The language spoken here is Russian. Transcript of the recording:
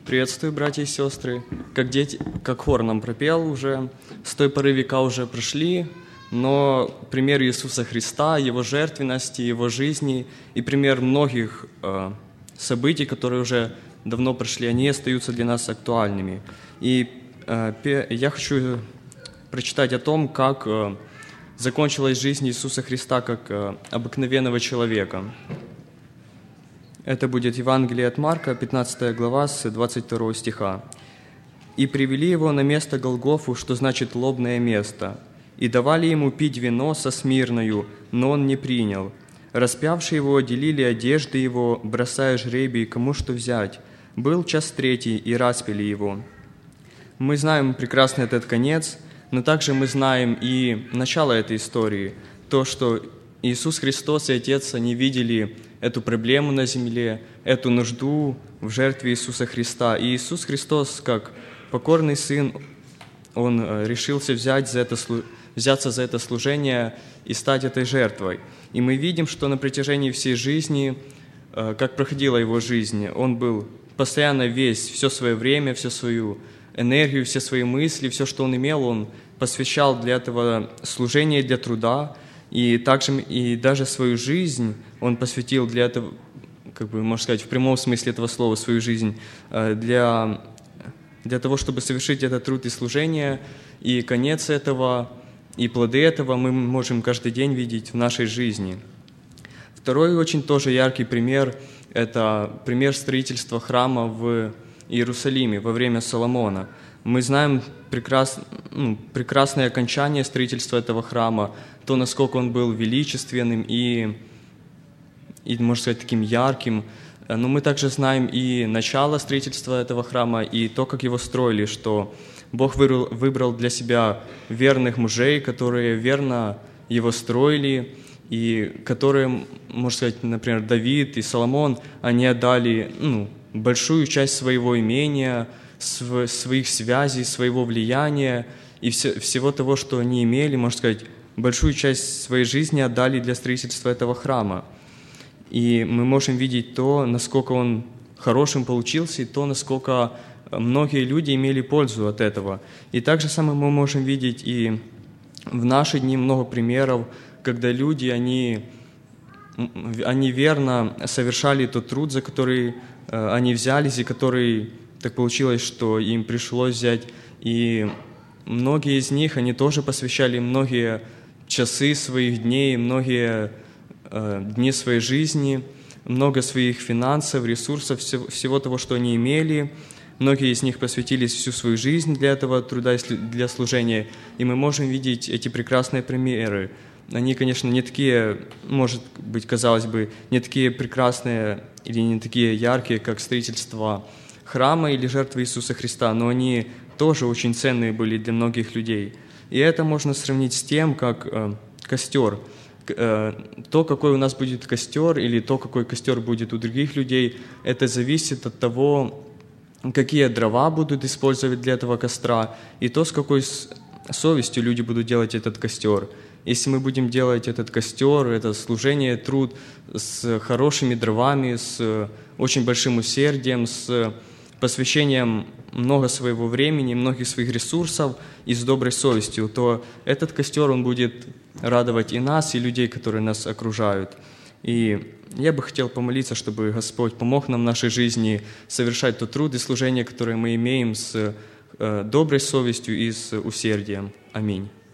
Приветствую, братья и сестры. Как хор нам пропел уже, с той поры века уже прошли, но пример Иисуса Христа, Его жертвенности, Его жизни и пример многих событий, которые уже давно прошли, они остаются для нас актуальными. И я хочу прочитать о том, как закончилась жизнь Иисуса Христа как обыкновенного человека. Это будет Евангелие от Марка, 15 глава, с 22 стиха. «И привели его на место Голгофу, что значит лобное место, и давали ему пить вино со смирною, но он не принял. Распявшие его делили одежды его, бросая жребий, кому что взять. Был час третий, и распяли его». Мы знаем прекрасно этот конец, но также мы знаем и начало этой истории, то, что Иисус Христос и Отец, они видели эту проблему на земле, эту нужду в жертве Иисуса Христа. И Иисус Христос, как покорный Сын, Он решился взяться за это служение и стать этой жертвой. И мы видим, что на протяжении всей жизни, как проходила Его жизнь, Он был постоянно все свое время, всю свою энергию, все свои мысли, все, что Он имел, Он посвящал для этого служения, для труда. И даже свою жизнь Он посвятил для этого, можно сказать, в прямом смысле этого слова, свою жизнь для того, чтобы совершить этот труд и служение. И конец этого, и плоды этого мы можем каждый день видеть в нашей жизни. Второй очень тоже яркий пример – это пример строительства храма в Иерусалиме во время Соломона. Мы знаем прекрасное окончание строительства этого храма, то, насколько он был величественным и, можно сказать, таким ярким. Но мы также знаем и начало строительства этого храма, и то, как его строили, что Бог выбрал для себя верных мужей, которые верно его строили, и которые, можно сказать, например, Давид и Соломон, они отдали большую часть своего имения, своих связей, своего влияния и всего того, что они имели, можно сказать, большую часть своей жизни отдали для строительства этого храма. И мы можем видеть то, насколько он хорошим получился, и то, насколько многие люди имели пользу от этого. И так же самое мы можем видеть и в наши дни много примеров, когда люди, они верно совершали тот труд, за который они взялись, и который так получилось, что им пришлось взять. И многие из них, они тоже посвящали многие часы своих дней, многие дни своей жизни, много своих финансов, ресурсов, всего того, что они имели. Многие из них посвятились всю свою жизнь для этого труда и для служения. И мы можем видеть эти прекрасные примеры. Они, конечно, не такие, может быть, казалось бы, не такие прекрасные или не такие яркие, как строительство храма или жертвы Иисуса Христа, но они тоже очень ценные были для многих людей. И это можно сравнить с тем, как костер. То, какой у нас будет костер, или то, какой костер будет у других людей, это зависит от того, какие дрова будут использовать для этого костра, и то, с какой совестью люди будут делать этот костер. Если мы будем делать этот костер, это служение, труд с хорошими дровами, с очень большим усердием, с посвящением много своего времени, многих своих ресурсов и с доброй совестью, то этот костер, он будет радовать и нас, и людей, которые нас окружают. И я бы хотел помолиться, чтобы Господь помог нам в нашей жизни совершать тот труд и служение, которое мы имеем с доброй совестью и с усердием. Аминь.